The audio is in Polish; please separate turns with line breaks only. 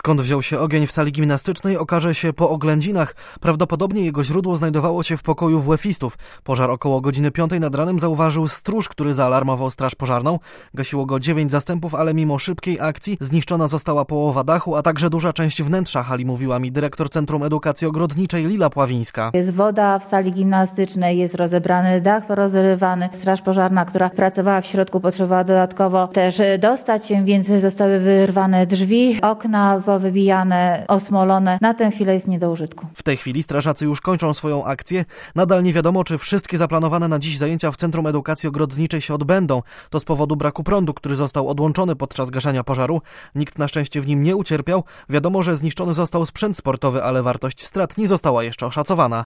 Skąd wziął się ogień w sali gimnastycznej, okaże się po oględzinach. Prawdopodobnie jego źródło znajdowało się w pokoju WF-istów. Pożar około godziny 5 nad ranem zauważył stróż, który zaalarmował straż pożarną. Gasiło go 9 zastępów, ale mimo szybkiej akcji zniszczona została połowa dachu, a także duża część wnętrza hali, mówiła mi dyrektor Centrum Edukacji Ogrodniczej Lila Pławińska.
Jest woda w sali gimnastycznej, jest rozebrany dach rozrywany. Straż pożarna, która pracowała w środku, potrzebowała dodatkowo też dostać się, więc zostały wyrwane drzwi, okna powybijane, osmolone. Na tę chwilę jest nie do użytku.
W tej chwili strażacy już kończą swoją akcję. Nadal nie wiadomo, czy wszystkie zaplanowane na dziś zajęcia w Centrum Edukacji Ogrodniczej się odbędą. To z powodu braku prądu, który został odłączony podczas gaszenia pożaru. Nikt na szczęście w nim nie ucierpiał. Wiadomo, że zniszczony został sprzęt sportowy, ale wartość strat nie została jeszcze oszacowana.